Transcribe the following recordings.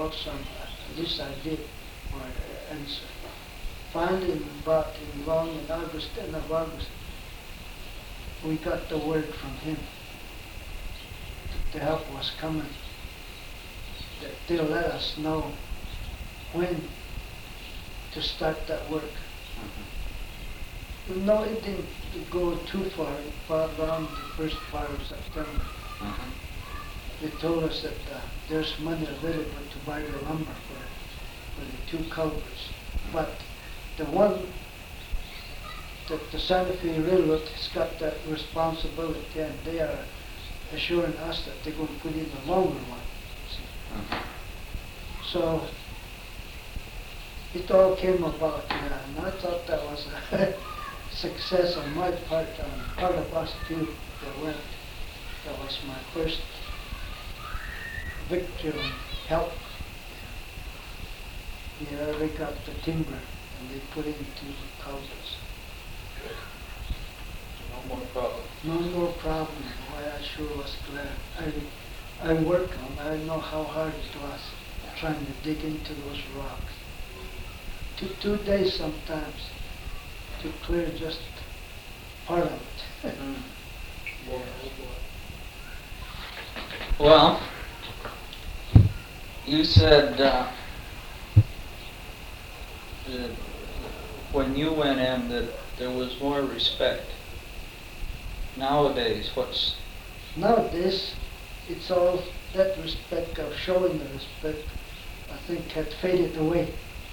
got some, at least I did, or answer. Finally, about in August, end of August, we got the word from him that the help was coming, that they'll let us know when to start that work. No, it didn't go too far, around the first part of September. They told us that there's money available to buy the lumber for the 2 culverts. But the one that the Santa Fe Railroad has got that responsibility, and they are assuring us that they're going to put in the longer one. So it all came about, and I thought that was a success on my part, on part of us too that went. That was my first victory and help. Yeah, they got the timber and they put into the culverts. No more problem. No more problem. Why, I sure was glad. I worked on it. I know how hard it was trying to dig into those rocks. Took 2 days sometimes to clear just part of it. Well, you said that when you went in that there was more respect. Nowadays, Nowadays, it's all that respect of showing the respect, I think, had faded away.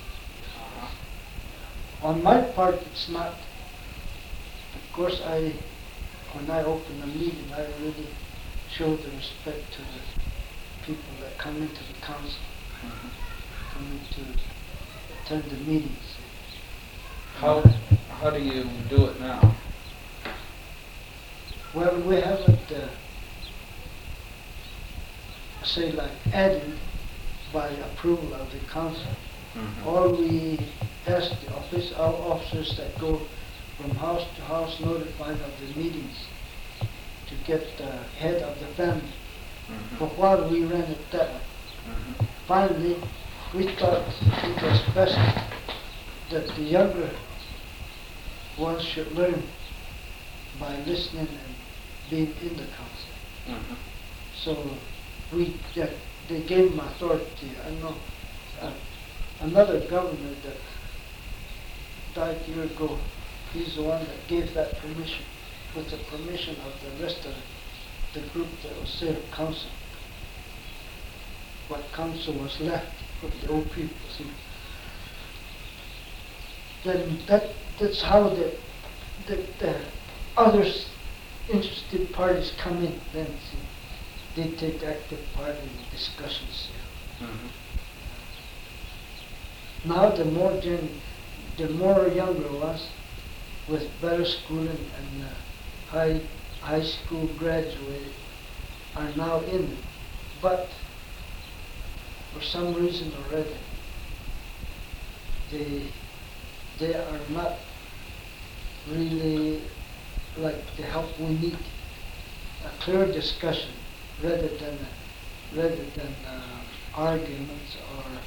On my part, it's not. Of course, when I open a meeting, I really show the respect to the people that come into the council, come in to attend the meetings. how do you do it now? Well, we haven't, say, like added by approval of the council. All we ask the officers that go from house to house notifying of the meetings to get the head of the family. For a while we ran it that way. Finally, we thought it was best that the younger ones should learn by listening and being in the council. So they gave them authority. I know another governor that died a year ago, he's the one that gave that permission, with the permission of the rest of the group that was there, council. What council was left of the old people, see. Then that's how the others interested parties come in then, see. They take active part in the discussions. Now the more younger ones with better schooling and high school graduated are now in it. But for some reason or other, they are not really like the help we need. A clear discussion rather than arguments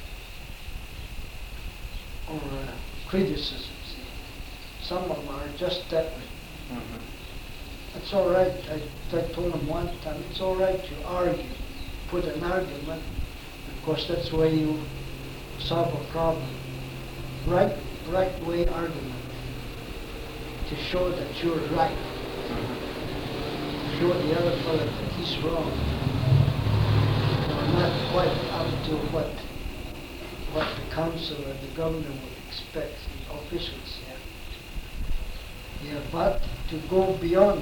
or criticisms. Some of them are just that way. It's all right. I told them one time, it's all right to argue, put an argument. Of course, that's the way you solve a problem. Right way argument to show that you're right. Show the other fellow that he's wrong. Or not quite up to what the council or the governor would expect, the officials. Yeah, but to go beyond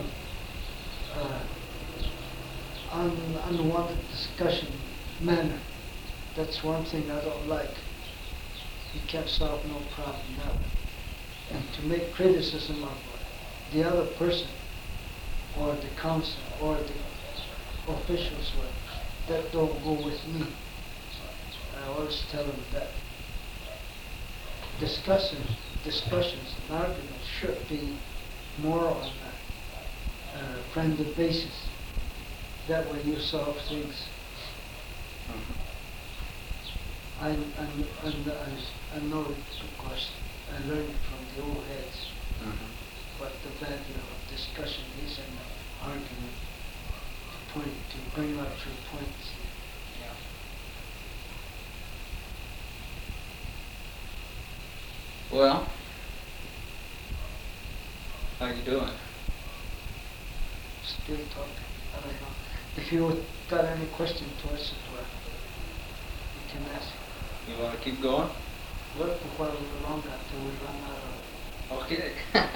unwanted discussion manner, that's one thing I don't like. You can't solve no problem that way. And to make criticism of the other person or the council or the officials, that don't go with me. I always tell them that discussions and arguments should be more on a friendly basis. That way you solve things. I know it because I learned it from the old heads what the value of discussion is and argument to bring out your points. Yeah. Well, how you doing? Still talking. I don't know. If you got any question to us, you can ask. You want to keep going? Work for a little longer until we run out of. Okay.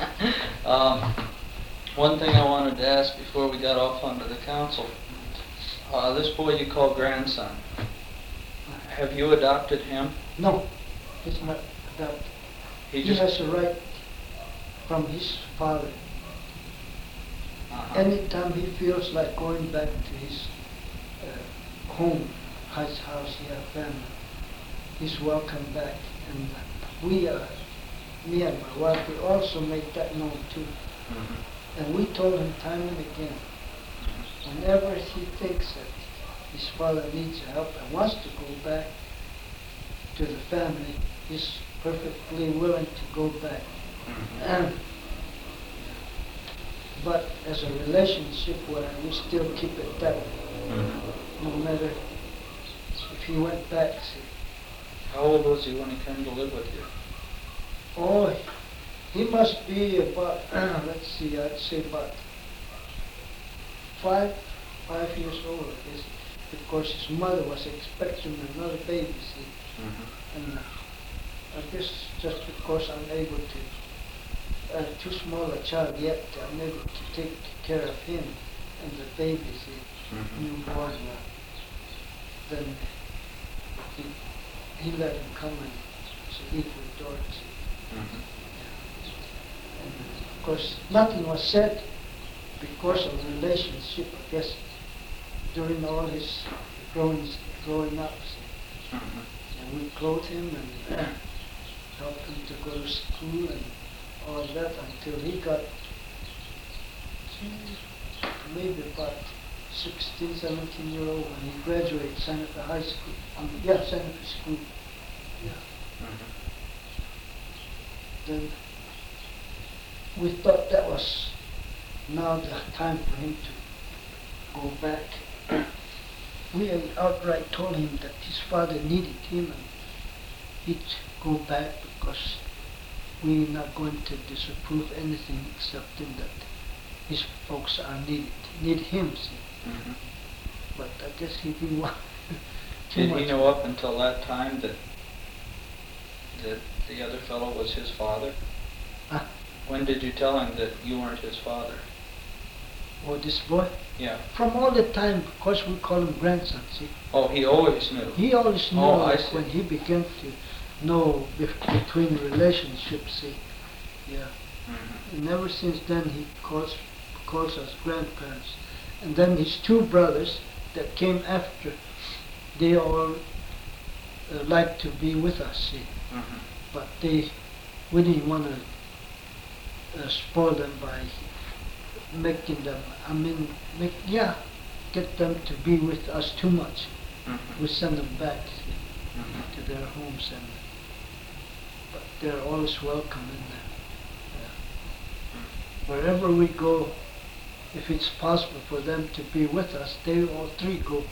One thing I wanted to ask before we got off onto the council. This boy you call grandson, have you adopted him? No, he's not adopted. He He has a right from his father. Uh-huh. Anytime he feels like going back to his home, his house, he has family, he's welcome back. And we, me and my wife, we also make that known too. And we told him time and again, whenever he thinks that his father needs help and wants to go back to the family, he's perfectly willing to go back. But as a relationship, we still keep it that way. No matter if he went back. See. How old was he when he came to live with you? Oh, he must be about, let's see, I'd say about 5 years old, I guess, because his mother was expecting another baby, see. And I guess just because I'm able to, too small a child yet, I'm able to take care of him and the baby, see, newborn. Then he let him come and sleep with Dorothy. And of course, nothing was said because of the relationship, I guess, during all his growing up. See. And we clothed him and helped him to go to school and all that until he got maybe about 16, 17-year-old when he graduated Santa Fe High School. Santa Fe School. Yeah. Then we thought that was now the time for him to go back. We outright told him that his father needed him and he'd go back because we're not going to disapprove anything excepting that his folks need him, see. But I guess he didn't want too Did much. he know up until that time that the other fellow was his father? When did you tell him that you weren't his father? Or this boy? Yeah. From all the time, because we call him grandson, see. Oh, he always knew. He always knew Oh, I see. when he began to know between relationships, see. Yeah. And ever since then he calls us grandparents. And then his two brothers that came after, they all like to be with us, see. But we didn't want to spoil them by making them, get them to be with us too much. We send them back to their homes, but they're always welcome in there. Wherever we go, if it's possible for them to be with us, they all three go.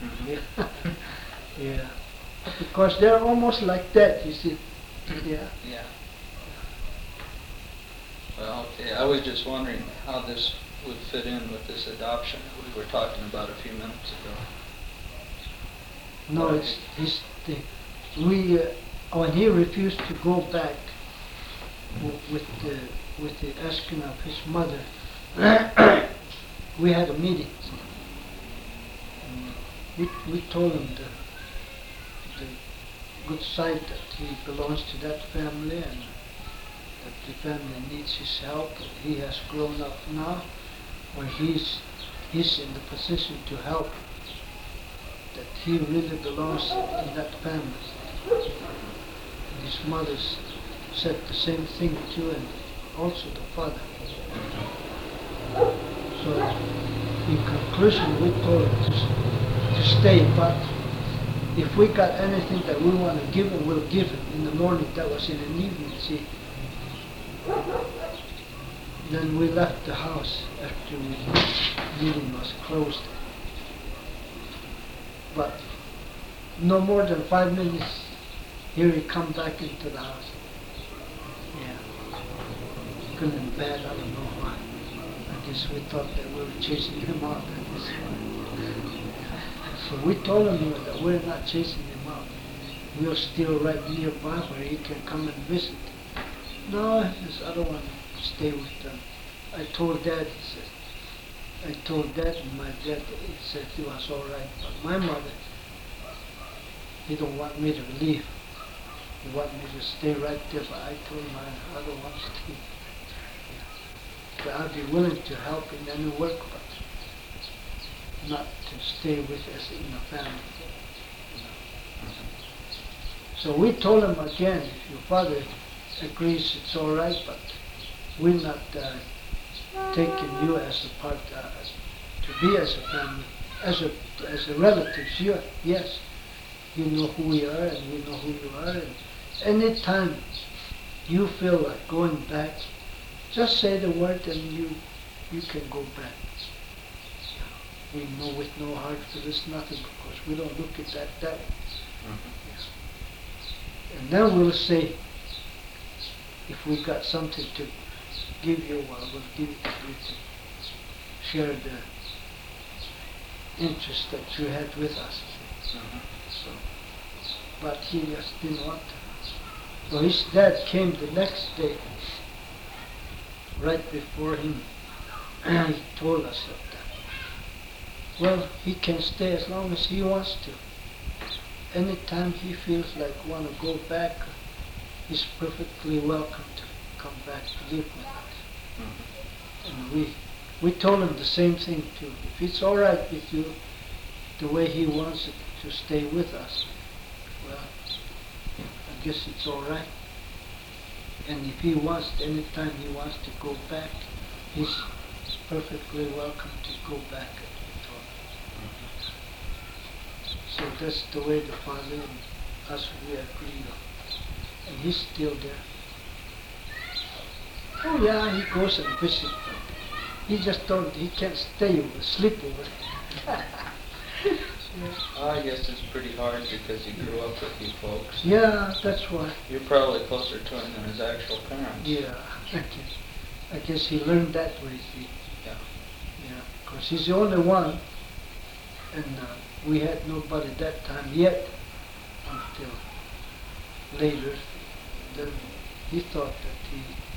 Yeah. Because they're almost like that, you see. Yeah. Yeah. Well, okay. I was just wondering how this would fit in with this adoption that we were talking about a few minutes ago. No, when he refused to go back with the asking of his mother, we had a meeting. And we told him the good side that he belongs to that family and that the family needs his help. He has grown up now where he's in the position to help, that he really belongs in that family. And his mother said the same thing too, and also the father. So in conclusion, we told him to stay, but if we got anything that we want to give him, we'll give him. In the morning, that was in the evening, see. Then we left the house after the meeting was closed. But no more than 5 minutes, here he come back into the house. Yeah. Good and bad, I don't know why. I guess we thought that we were chasing him out. That is why. So we told him that we're not chasing him out. We're still right nearby where he can come and visit. No, he says, I don't want to stay with them. I told Dad, he said. I told Dad, and my dad, he said he was all right. But my mother, he don't want me to leave. He want me to stay right there, but I told him I don't want to stay. Yeah. But I'd be willing to help in any work, but not to stay with us in the family. You know. So we told him again, if your father agrees it's all right, but we're not taking you as a part, to be as a family, as a relatives. Yes, you know who we are and we know who you are. And anytime you feel like going back, just say the word and you can go back. We know with no hard feelings, nothing, because we don't look at that way. Mm-hmm. And then we'll say, if we got something to give you, well, we'll give it to you to share the interest that you had with us. Mm-hmm. So, but he just didn't want to. So his dad came the next day, right before him, and he told us that. Well, he can stay as long as he wants to. Anytime he feels like want to go back, he's perfectly welcome to come back to live with us. Mm-hmm. And we told him the same thing too. If it's all right with you, the way he wants it to stay with us, well, I guess it's all right. And if he wants, anytime he wants to go back, he's perfectly welcome to go back. So that's the way the father and us, we agreed on. And he's still there. Oh yeah, he goes and visits, but he just he can't stay over, sleep over. Yeah. I guess it's pretty hard because he grew up with you folks. Yeah, that's why. You're probably closer to him than his actual parents. Yeah, I guess he learned that way, see. Yeah. Yeah, because he's the only one, and we had nobody that time yet, until later. Then he thought that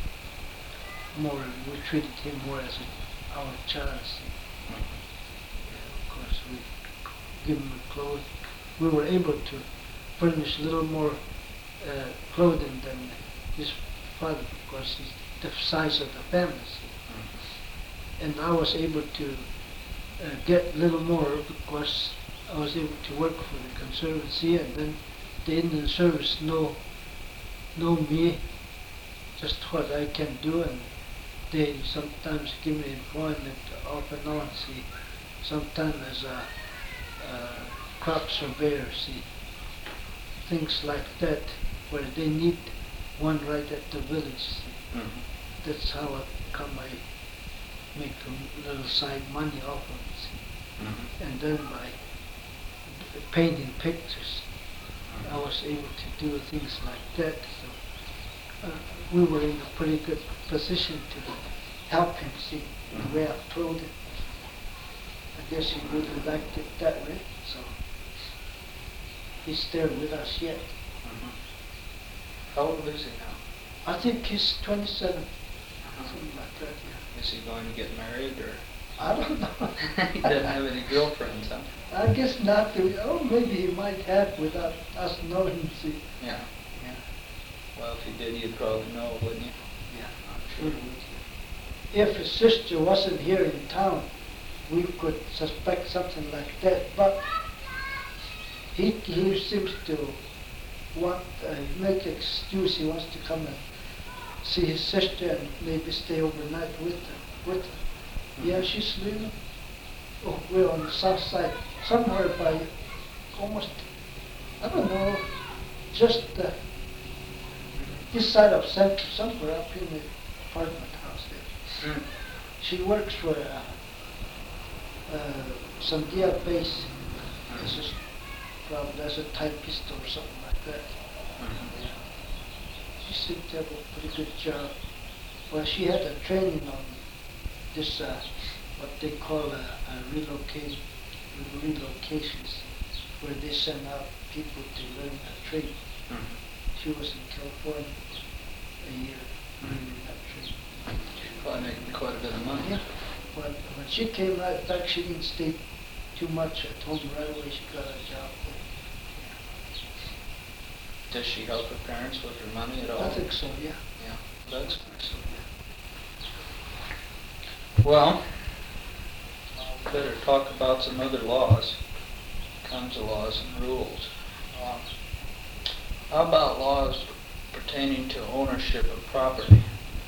we treated him more as our child. Yeah, of course, we give him clothes. We were able to furnish a little more clothing than his father, because he's the size of the family. And I was able to get a little more because I was able to work for the Conservancy, and then the Indian Service know me, just what I can do, and they sometimes give me employment off and on, see, sometimes as a crop surveyor, see, things like that, where they need one right at the village, see. Mm-hmm. That's how I make a little side money off of it, see. Mm-hmm. And then by painting pictures, I was able to do things like that. So we were in a pretty good position to help him, see, the way I told him. I guess he really liked it that way, so he's there with us yet. Mm-hmm. How old is he now? I think he's 27, something like that, yeah. Is he going to get married, or? I don't know. He doesn't have any girlfriends, huh? I guess not. Oh, maybe he might have without us knowing, see. Yeah. Yeah. Well, if he did, you'd probably know, wouldn't you? Yeah, I'm sure we would. If his sister wasn't here in town, we could suspect something like that. But he seems to want make an excuse. He wants to come and see his sister and maybe stay overnight with her. Mm-hmm. Yeah, she's living. Oh, we're on the south side, somewhere by almost I don't know, just this side of Central, somewhere up in the apartment house there. Mm. She works for some Dia base. This is probably as a typist or something like that. Mhm. She seemed to have a pretty good job. Well, she had a training on this, what they call relocations, where they send out people to learn a trade. Mhm. She was in California a year learning that trade. Probably making quite a bit of money. Yeah, but when she came right back, she didn't stay too much at home. Right away, she got a job there. Does she help her parents with her money at all? I think so, yeah. Yeah, that's I think so, yeah. well. We better talk about some other laws, kinds of laws and rules. How about laws pertaining to ownership of property?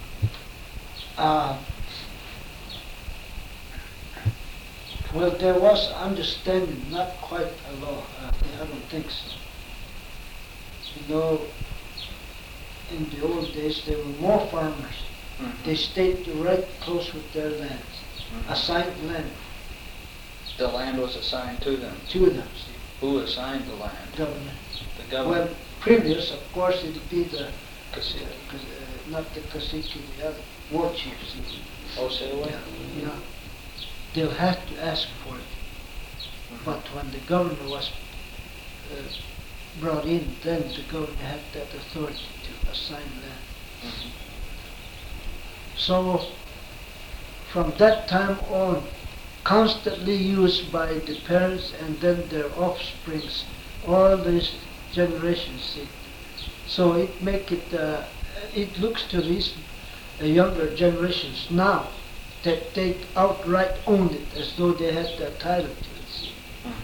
Well, there was understanding, not quite a law. I don't think so. You know, in the old days, there were more farmers. Mhm. They stayed right close with their lands, Mhm. assigned land The land was assigned to them. to them, see, Who assigned the land? government. The government. Well, previous, of course, it'd be the, Cacique. not the cacique, the other, war chief, see. Osceola? Yeah. They'll have to ask for it. Mhm. But when the governor was brought in, then the governor had that authority to assign land. Mhm. So, from that time on, constantly used by the parents and then their offsprings, all these generations see. So it looks to these younger generations now that they outright own it as though they had the title to it. See. Mhm.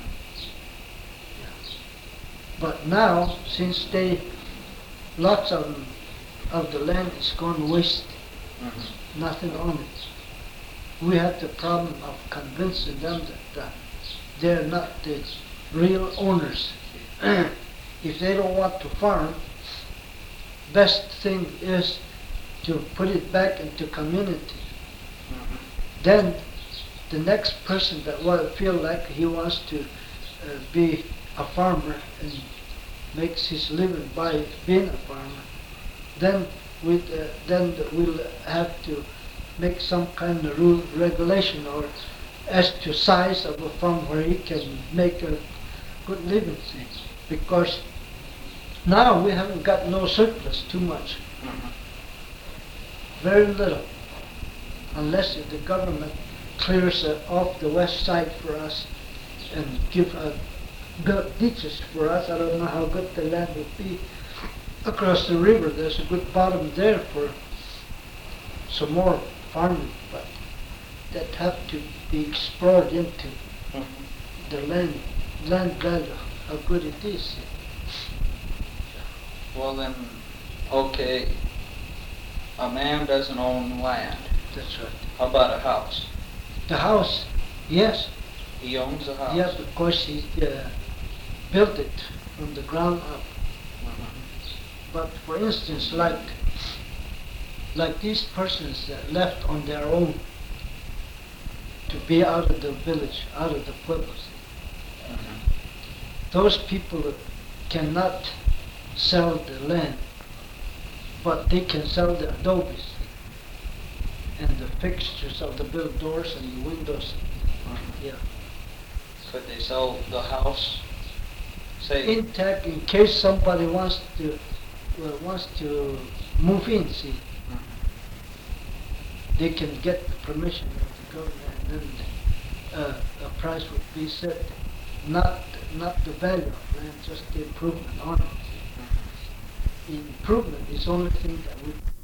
But now, since lots of the land is gone waste, Mhm. nothing on it. We have the problem of convincing them that they're not the real owners. If they don't want to farm, best thing is to put it back into community. Mhm. Then the next person that will feel like he wants to be a farmer and makes his living by being a farmer, then we'll have to make some kind of rule, regulation, or as to size of a farm where he can make a good living, see. Because now we haven't got no surplus too much, Mhm. very little, unless the government clears off the west side for us and give build ditches for us. I don't know how good the land would be across the river. There's a good bottom there for some more farming, but that have to be explored into Mhm. the land value, how good it is. Well then, okay, a man doesn't own land. That's right. How about a house? The house, yes, He owns a house. yeah, because he built it from the ground up. Mhm. But for instance, like these persons that left on their own to be out of the village, out of the pueblos, Mhm. those people cannot sell the land, but they can sell the adobes and the fixtures of the built doors and the windows. Mhm. Yeah. Could they sell the house? Say, Intact in case somebody wants to move in, see. Mhm. They can get the permission of the government, and then a price would be set, not the value of land, just the improvement on it. Mhm. The improvement is the only thing that would